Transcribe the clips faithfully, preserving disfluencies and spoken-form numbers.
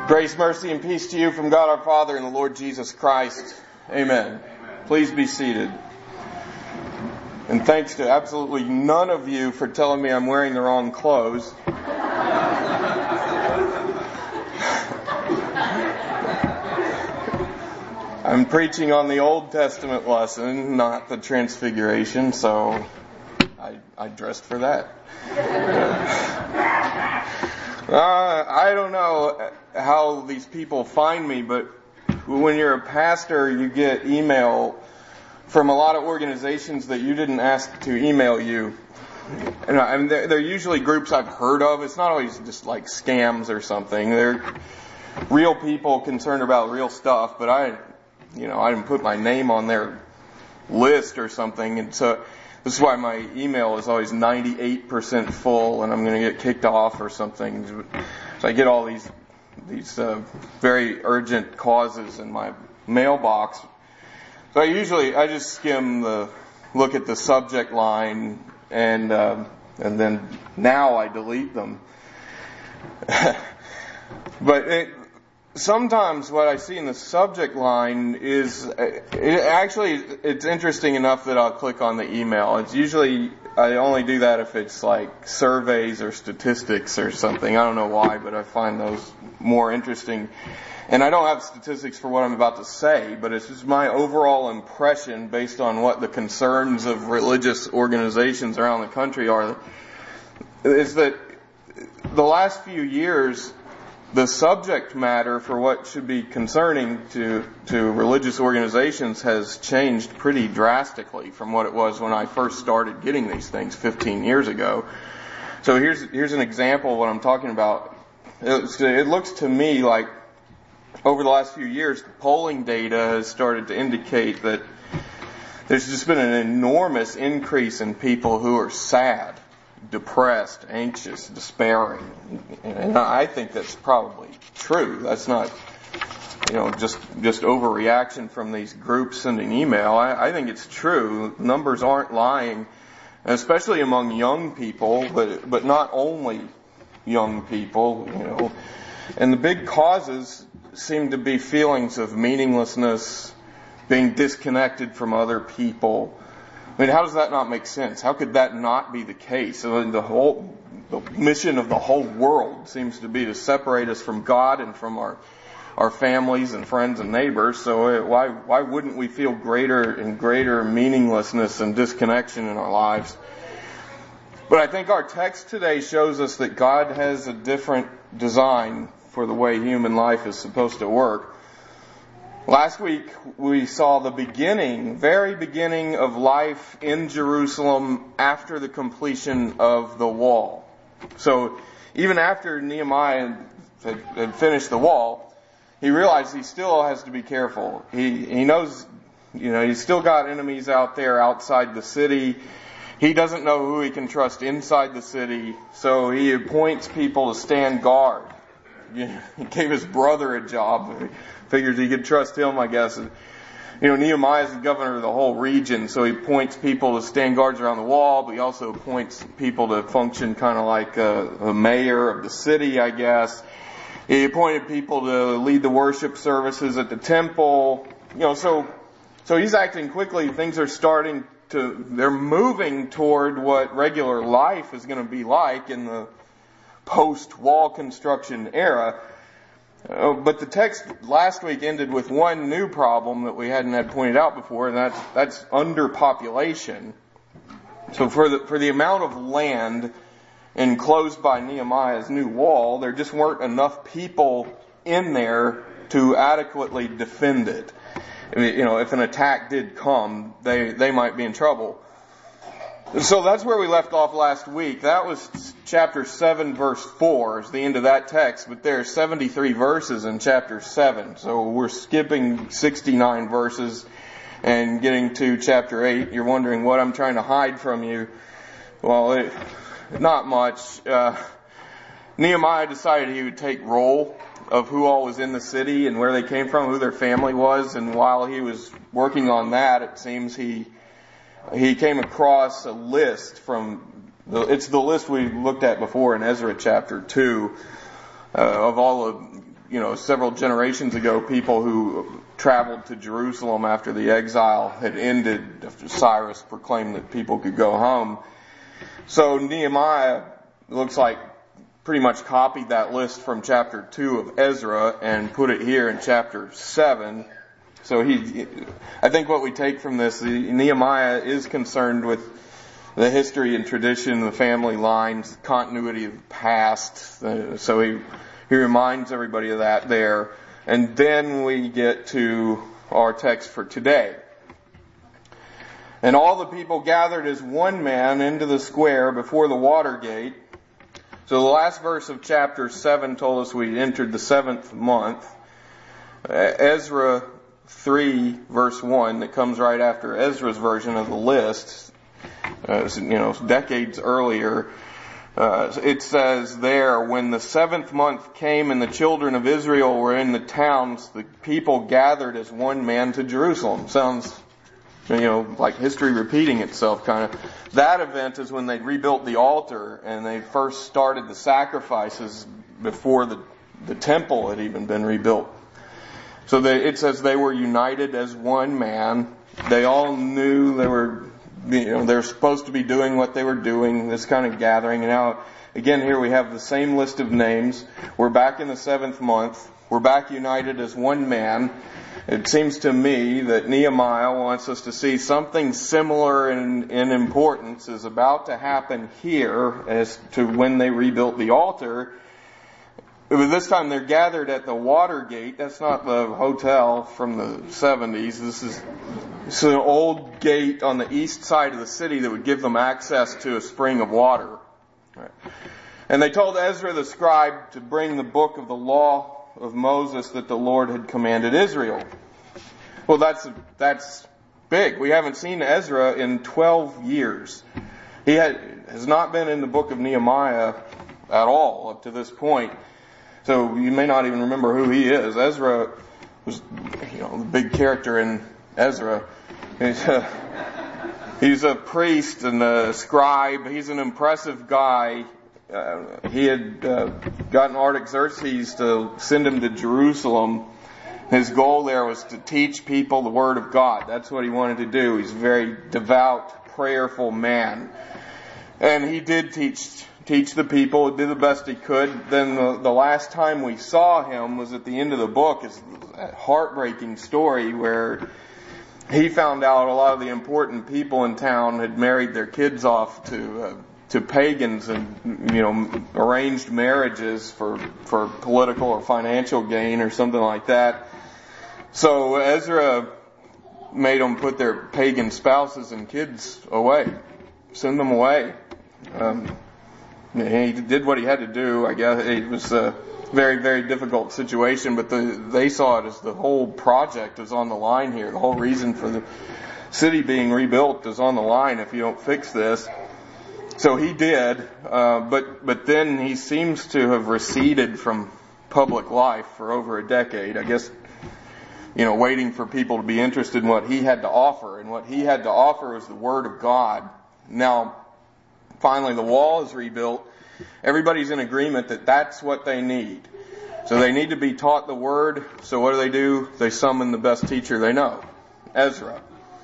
Grace, mercy, and peace to you from God our Father and the Lord Jesus Christ. Amen. Amen. Please be seated. And thanks to absolutely none of you for telling me I'm wearing the wrong clothes. I'm preaching on the Old Testament lesson, not the Transfiguration, so I, I dressed for that. Uh, I don't know how these people find me, but when you're a pastor, you get email from a lot of organizations that you didn't ask to email you. And I mean, they're, they're usually groups I've heard of. It's not always just like scams or something. They're real people concerned about real stuff, but I, you know, I didn't put my name on their list or something, and so this is why my email is always ninety-eight percent full, and I'm going to get kicked off or something. So I get all these these uh, very urgent causes in my mailbox. So I usually I just skim the look at the subject line, and uh, and then now I delete them. But it, sometimes what I see in the subject line is, it actually, it's interesting enough that I'll click on the email. It's usually, I only do that if it's like surveys or statistics or something. I don't know why, but I find those more interesting. And I don't have statistics for what I'm about to say, but it's just my overall impression based on what the concerns of religious organizations around the country are, is that the last few years, the subject matter for what should be concerning to, to religious organizations has changed pretty drastically from what it was when I first started getting these things fifteen years ago. So here's here's an example of what I'm talking about. It, it looks to me like over the last few years, the polling data has started to indicate that there's just been an enormous increase in people who are sad, depressed, anxious, despairing. And I think that's probably true. That's not, you know, just just overreaction from these groups sending email. I, I think it's true. Numbers aren't lying, especially among young people, but but not only young people, you know. And the big causes seem to be feelings of meaninglessness, being disconnected from other people. I mean, how does that not make sense? How could that not be the case? I mean, the whole the mission of the whole world seems to be to separate us from God and from our our families and friends and neighbors. So why why wouldn't we feel greater and greater meaninglessness and disconnection in our lives? But I think our text today shows us that God has a different design for the way human life is supposed to work. Last week, we saw the beginning, very beginning of life in Jerusalem after the completion of the wall. So, even after Nehemiah had, had finished the wall, he realized he still has to be careful. He, he knows, you know, he's still got enemies out there outside the city. He doesn't know who he can trust inside the city, so he appoints people to stand guard. He gave his brother a job. Figures he could trust him, I guess. You know, Nehemiah is the governor of the whole region, so he appoints people to stand guards around the wall, but he also appoints people to function kind of like a, a mayor of the city, I guess. He appointed people to lead the worship services at the temple. You know, so so he's acting quickly. Things are starting to, they're moving toward what regular life is going to be like in the post-wall construction era. Uh, but the text last week ended with one new problem that we hadn't had pointed out before, and that's that's underpopulation. So for the for the amount of land enclosed by Nehemiah's new wall, there just weren't enough people in there to adequately defend it. I mean, you know, if an attack did come, they they might be in trouble. So that's where we left off last week. That was chapter seven, verse four, is the end of that text. But there are seventy-three verses in chapter seven. So we're skipping sixty-nine verses and getting to chapter eight. You're wondering what I'm trying to hide from you. Well, it, not much. Uh, Nehemiah decided he would take roll of who all was in the city and where they came from, who their family was. And while he was working on that, it seems he... He came across a list from, the, it's the list we looked at before in Ezra chapter two, uh, of all of you know, several generations ago, people who traveled to Jerusalem after the exile had ended, after Cyrus proclaimed that people could go home. So Nehemiah looks like pretty much copied that list from chapter two of Ezra and put it here in chapter seven. So he, I think what we take from this, Nehemiah is concerned with the history and tradition, the family lines, continuity of the past. So he, he reminds everybody of that there. And then we get to our text for today. And all the people gathered as one man into the square before the water gate. So the last verse of chapter seven told us we entered the seventh month. Ezra three verse one, that comes right after Ezra's version of the list, uh, you know, decades earlier, uh, it says there, when the seventh month came and the children of Israel were in the towns, the people gathered as one man to Jerusalem. Sounds, you know, like history repeating itself kind of. That event is when they rebuilt the altar and they first started the sacrifices before the, the temple had even been rebuilt. So they, it says they were united as one man. They all knew they were, you know, they're supposed to be doing what they were doing, this kind of gathering. And now, again, here we have the same list of names. We're back in the seventh month. We're back united as one man. It seems to me that Nehemiah wants us to see something similar in, in importance is about to happen here as to when they rebuilt the altar. But this time they're gathered at the water gate. That's not the hotel from the seventies. This is it's an old gate on the east side of the city that would give them access to a spring of water. Right. And they told Ezra the scribe to bring the book of the law of Moses that the Lord had commanded Israel. Well, that's that's big. We haven't seen Ezra in twelve years. He had, has not been in the book of Nehemiah at all up to this point. So you may not even remember who he is. Ezra was, you know, the big character in Ezra. He's a, he's a priest and a scribe. He's an impressive guy. Uh, he had uh, gotten Artaxerxes to send him to Jerusalem. His goal there was to teach people the Word of God. That's what he wanted to do. He's a very devout, prayerful man. And he did teach teach the people, did the best he could. Then the, the last time we saw him was at the end of the book. It's a heartbreaking story where he found out a lot of the important people in town had married their kids off to uh, to pagans and, you know, arranged marriages for for political or financial gain or something like that. So Ezra made them put their pagan spouses and kids away, send them away. Um, he did what he had to do. I guess it was a very, very difficult situation, but the, they saw it as the whole project is on the line here. The whole reason for the city being rebuilt is on the line if you don't fix this. So he did, uh, but but then he seems to have receded from public life for over a decade. I guess, you know, waiting for people to be interested in what he had to offer. And what he had to offer was the Word of God. Now, finally, the wall is rebuilt. Everybody's in agreement that that's what they need. So they need to be taught the Word. So what do they do? They summon the best teacher they know, Ezra.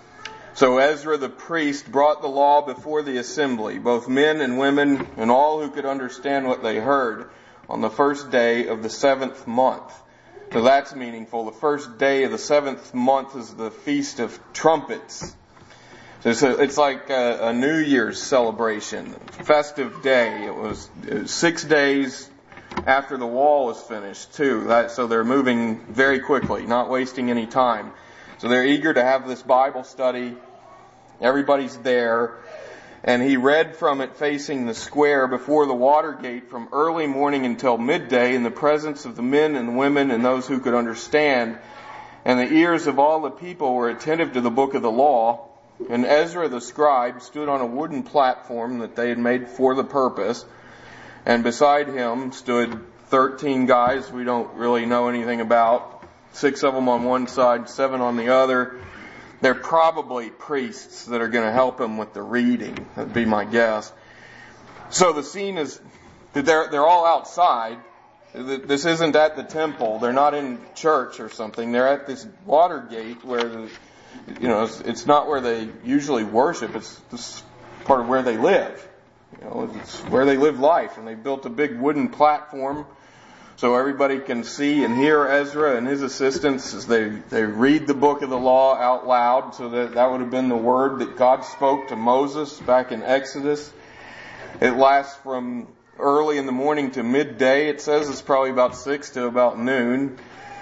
So Ezra the priest brought the law before the assembly, both men and women and all who could understand what they heard, on the first day of the seventh month. So that's meaningful. The first day of the seventh month is the Feast of Trumpets. So it's, a, it's like a, a New Year's celebration, festive day. It was, it was six days after the wall was finished, too. That, so they're moving very quickly, not wasting any time. So they're eager to have this Bible study. Everybody's there. And he read from it facing the square before the water gate from early morning until midday in the presence of the men and women and those who could understand. And the ears of all the people were attentive to the book of the law. And Ezra the scribe stood on a wooden platform that they had made for the purpose. And beside him stood thirteen guys we don't really know anything about. Six of them on one side, seven on the other. They're probably priests that are going to help him with the reading. That'd be my guess. So the scene is that they're, they're all outside. This isn't at the temple. They're not in church or something. They're at this water gate where, the, you know, it's, it's not where they usually worship. It's this part of where they live. You know, it's where they live life. And they built a big wooden platform so everybody can see and hear Ezra and his assistants as they, they read the book of the law out loud. So that, that would have been the word that God spoke to Moses back in Exodus. It lasts from early in the morning to midday. It says it's probably about six to about noon.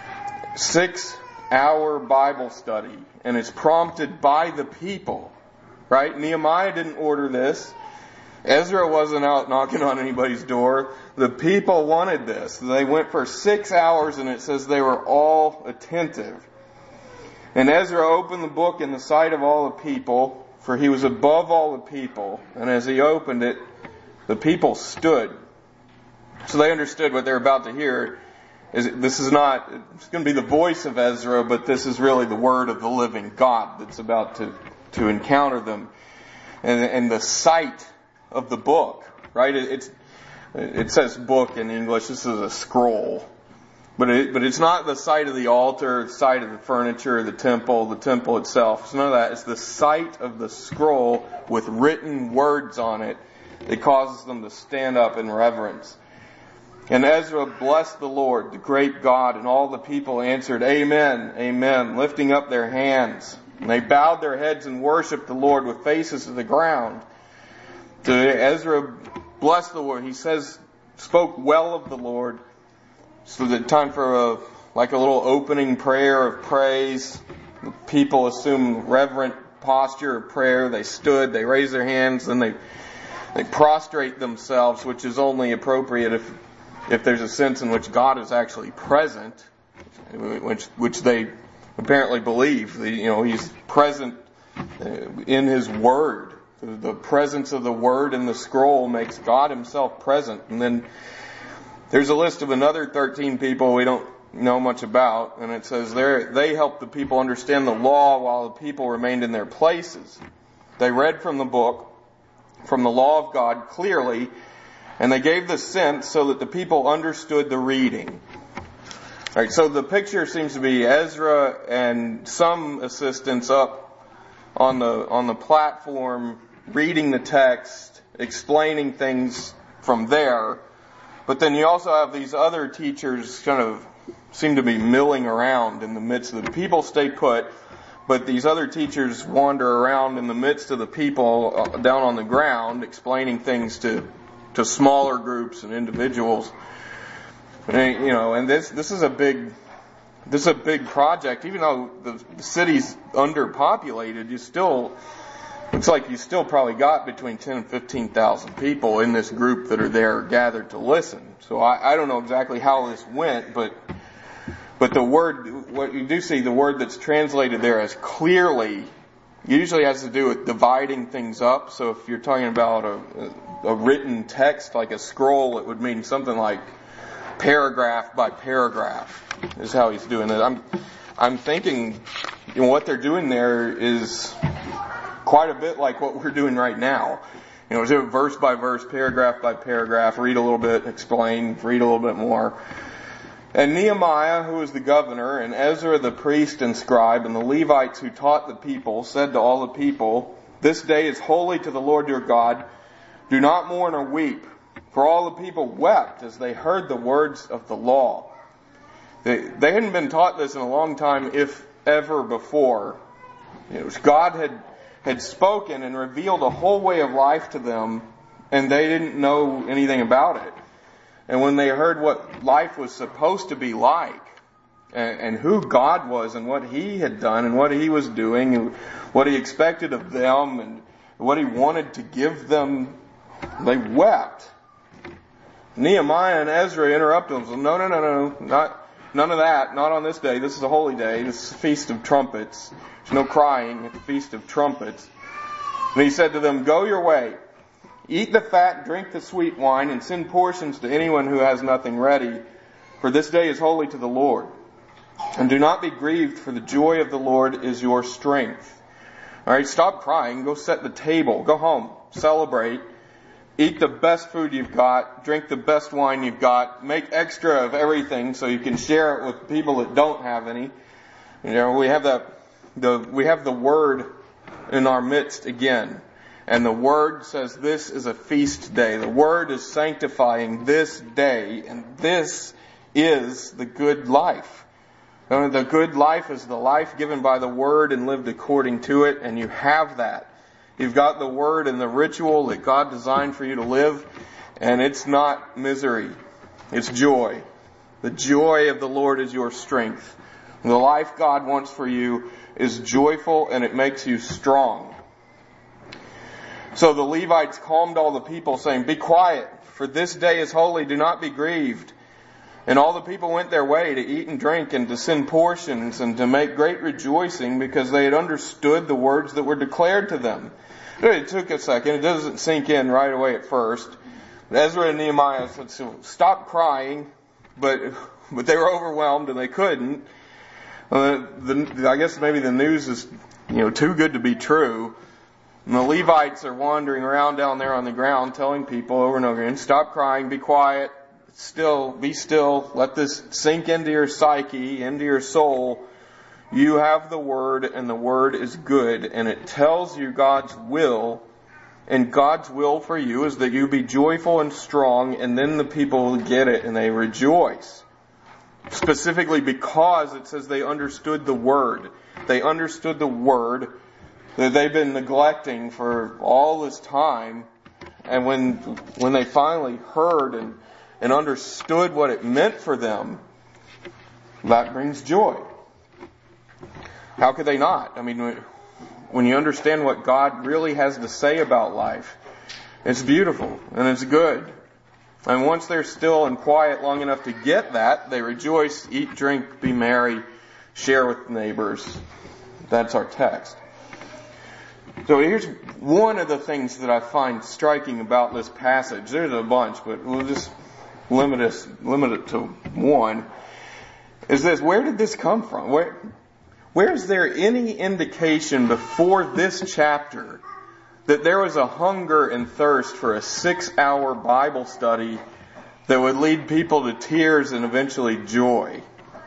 Six hour Bible study. And it's prompted by the people. Right? Nehemiah didn't order this. Ezra wasn't out knocking on anybody's door. The people wanted this. They went for six hours and it says they were all attentive. And Ezra opened the book in the sight of all the people, for he was above all the people. And as he opened it, the people stood. So they understood what they're about to hear. Is this is not, it's going to be the voice of Ezra, but this is really the word of the living God that's about to, to encounter them. And, and the sight of the book, right? It, it's, it says book in English. This is a scroll. But it, but it's not the sight of the altar, the sight of the furniture, the temple, the temple itself. It's none of that. It's the sight of the scroll with written words on it that causes them to stand up in reverence. And Ezra blessed the Lord, the great God, and all the people answered, Amen, Amen, lifting up their hands. And they bowed their heads and worshipped the Lord with faces to the ground. So Ezra blessed the Lord. He says, spoke well of the Lord. So the time for a, like a little opening prayer of praise. The people assume reverent posture of prayer. They stood, they raised their hands, then they they prostrate themselves, which is only appropriate if if there's a sense in which God is actually present, which which they apparently believe. You know, He's present in His Word. The presence of the Word in the scroll makes God Himself present. And then there's a list of another thirteen people we don't know much about, and it says there they helped the people understand the law while the people remained in their places. They read from the book, from the law of God clearly, and they gave the sense so that the people understood the reading. All right, so the picture seems to be Ezra and some assistants up on the on the platform reading the text, explaining things from there. But then you also have these other teachers kind of seem to be milling around in the midst of the people stay put, but these other teachers wander around in the midst of the people down on the ground explaining things to to smaller groups and individuals. And, you know, and this this is a big this is a big project. Even though the, the city's underpopulated, you still looks like you still probably got between ten and fifteen thousand people in this group that are there gathered to listen. So I, I don't know exactly how this went, but but the word, what you do see, the word that's translated there as clearly, usually has to do with dividing things up. So if you're talking about a, a written text like a scroll, it would mean something like paragraph by paragraph is how he's doing it. I'm I'm thinking, you know, what they're doing there is quite a bit like what we're doing right now. You know, do it verse by verse, paragraph by paragraph, read a little bit, explain, read a little bit more. And Nehemiah, who was the governor, and Ezra the priest and scribe, and the Levites who taught the people, said to all the people, "This day is holy to the Lord your God. Do not mourn or weep." For all the people wept as they heard the words of the law. They, they hadn't been taught this in a long time, if ever before. It was God had had spoken and revealed a whole way of life to them, and they didn't know anything about it. And when they heard what life was supposed to be like, and, and who God was, and what He had done, and what He was doing, and what He expected of them, and what He wanted to give them, they wept. Nehemiah and Ezra interrupted them. So, no, no, no, no, not none of that. Not on this day. This is a holy day. This is a feast of trumpets. There's no crying at the feast of trumpets. And he said to them, "Go your way. Eat the fat, drink the sweet wine, and send portions to anyone who has nothing ready. For this day is holy to the Lord. And do not be grieved, for the joy of the Lord is your strength." All right, stop crying. Go set the table. Go home. Celebrate. eat the best food you've got, drink the best wine you've got, make extra of everything so you can share it with people that don't have any. You know, we have that, the, we have the Word in our midst again. And the Word says this is a feast day. The Word is sanctifying this day, and this is the good life. The good life is the life given by the Word and lived according to it, and you have that. You've got the Word and the ritual that God designed for you to live, and it's not misery. It's joy. The joy of the Lord is your strength. The life God wants for you is joyful, and it makes you strong. So the Levites calmed all the people, saying, "Be quiet, for this day is holy. Do not be grieved." And all the people went their way to eat and drink and to send portions and to make great rejoicing, because they had understood the words that were declared to them. It took a second. It doesn't sink in right away at first. Ezra and Nehemiah said, "Stop crying," but but they were overwhelmed and they couldn't. Uh, the, I guess maybe the news is, you know, too good to be true. And the Levites are wandering around down there on the ground, telling people over and over again, "Stop crying, be quiet, still, be still, let this sink into your psyche, into your soul. You have the Word, and the Word is good, and it tells you God's will, and God's will for you is that you be joyful and strong," and then the people get it and they rejoice. Specifically because it says they understood the Word. They understood the Word that they've been neglecting for all this time, and when when they finally heard and, and understood what it meant for them, that brings joy. How could they not? I mean, when you understand what God really has to say about life, it's beautiful and it's good. And once they're still and quiet long enough to get that, they rejoice, eat, drink, be merry, share with neighbors. That's our text. So here's one of the things that I find striking about this passage. There's a bunch, but we'll just limit us, limit it to one. Is this, where did this come from? Where, where is there any indication before this chapter that there was a hunger and thirst for a six-hour Bible study that would lead people to tears and eventually joy?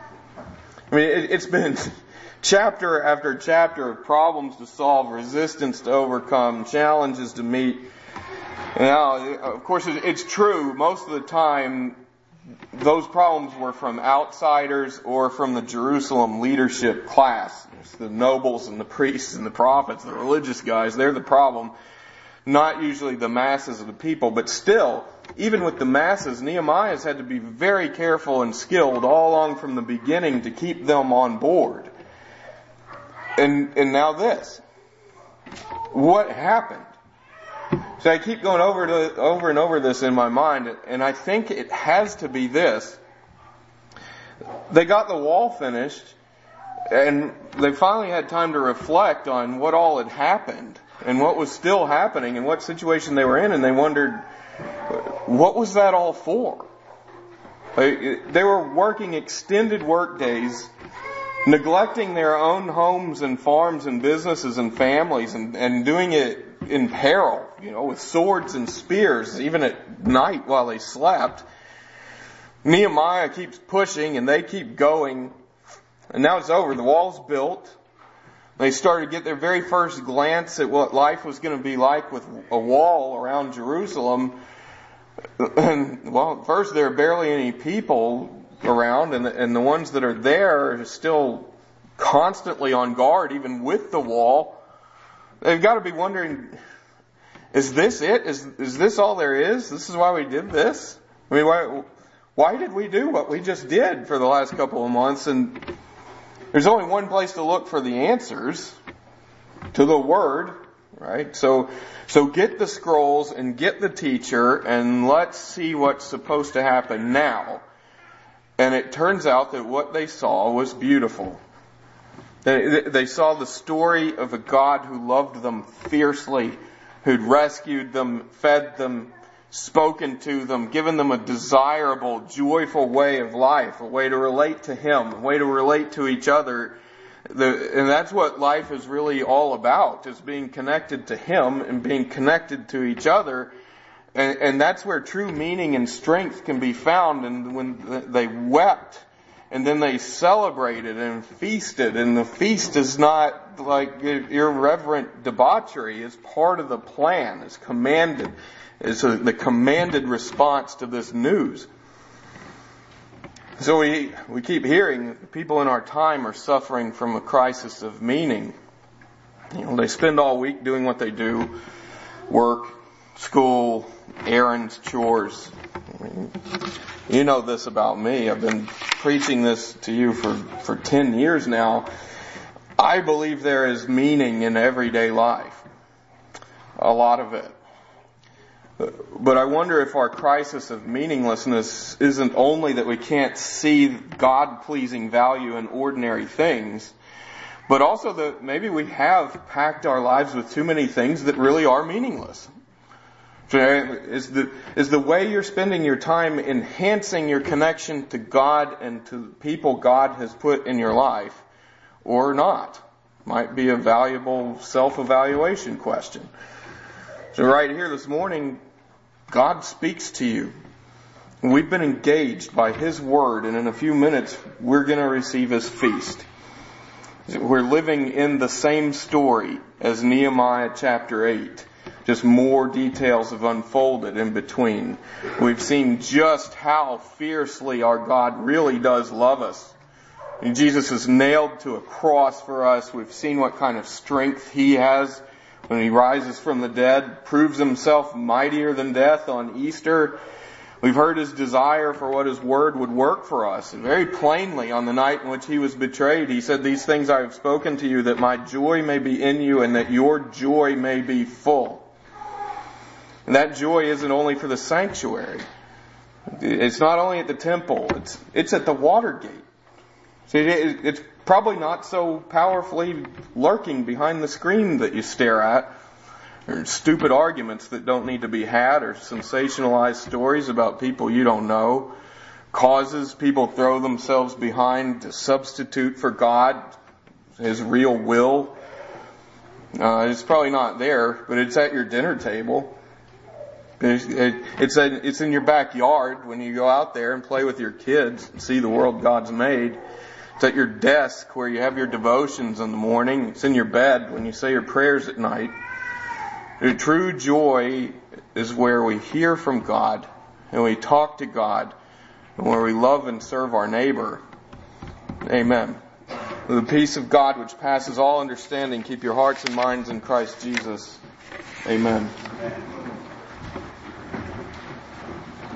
I mean, it, it's been chapter after chapter of problems to solve, resistance to overcome, challenges to meet. Now, of course, it's true. Most of the time, those problems were from outsiders or from the Jerusalem leadership class. It's the nobles and the priests and the prophets, the religious guys. They're the problem. Not usually the masses of the people. But still, even with the masses, Nehemiah's had to be very careful and skilled all along from the beginning to keep them on board. And and now this. What happened? So I keep going over to, over and over this in my mind, and I think it has to be this. They got the wall finished, and they finally had time to reflect on what all had happened, and what was still happening, and what situation they were in, and they wondered, what was that all for? They were working extended work days, neglecting their own homes and farms and businesses and families, and, and doing it in peril, you know, with swords and spears, even at night while they slept. Nehemiah keeps pushing and they keep going. And now it's over. The wall's built. They started to get their very first glance at what life was going to be like with a wall around Jerusalem. And, well, at first there are barely any people around, and the, and the ones that are there are still constantly on guard, even with the wall. They've got to be wondering, is this it? Is is this all there is? This is why we did this? I mean, why why did we do what we just did for the last couple of months? And there's only one place to look for the answers, to the Word, right? So so get the scrolls and get the teacher, and let's see what's supposed to happen now. And it turns out that what they saw was beautiful. They, they saw the story of a God who loved them fiercely, who'd rescued them, fed them, spoken to them, given them a desirable, joyful way of life, a way to relate to Him, a way to relate to each other. The, and that's what life is really all about, is being connected to Him and being connected to each other. and, and that's where true meaning and strength can be found. And when they wept, and then they celebrated and feasted, and the feast is not like irreverent debauchery. It's part of the plan. It's commanded. It's a, the commanded response to this news. So we we keep hearing people in our time are suffering from a crisis of meaning. You know, they spend all week doing what they do: work, school, errands, chores. I mean, you know this about me. I've been preaching this to you for, for ten years now. I believe there is meaning in everyday life. A lot of it. But I wonder if our crisis of meaninglessness isn't only that we can't see God-pleasing value in ordinary things, but also that maybe we have packed our lives with too many things that really are meaningless. Is the, is the way you're spending your time enhancing your connection to God and to people God has put in your life, or not? Might be a valuable self-evaluation question. So right here this morning, God speaks to you. We've been engaged by His Word, and in a few minutes, we're going to receive His feast. We're living in the same story as Nehemiah chapter eight. Just more details have unfolded in between. We've seen just how fiercely our God really does love us. And Jesus is nailed to a cross for us. We've seen what kind of strength He has when He rises from the dead, proves Himself mightier than death on Easter. We've heard His desire for what His Word would work for us. And very plainly, on the night in which He was betrayed, He said, "These things I have spoken to you, that my joy may be in you and that your joy may be full." And that joy isn't only for the sanctuary. It's not only at the temple. It's, it's at the Watergate. See, it's probably not so powerfully lurking behind the screen that you stare at, or stupid arguments that don't need to be had, or sensationalized stories about people you don't know, causes people throw themselves behind to substitute for God, His real will. Uh, it's probably not there, but it's at your dinner table. It's, it's, a, it's in your backyard when you go out there and play with your kids and see the world God's made. It's at your desk where you have your devotions in the morning. It's in your bed when you say your prayers at night. The true joy is where we hear from God and we talk to God and where we love and serve our neighbor. Amen. With the peace of God which passes all understanding, keep your hearts and minds in Christ Jesus. Amen.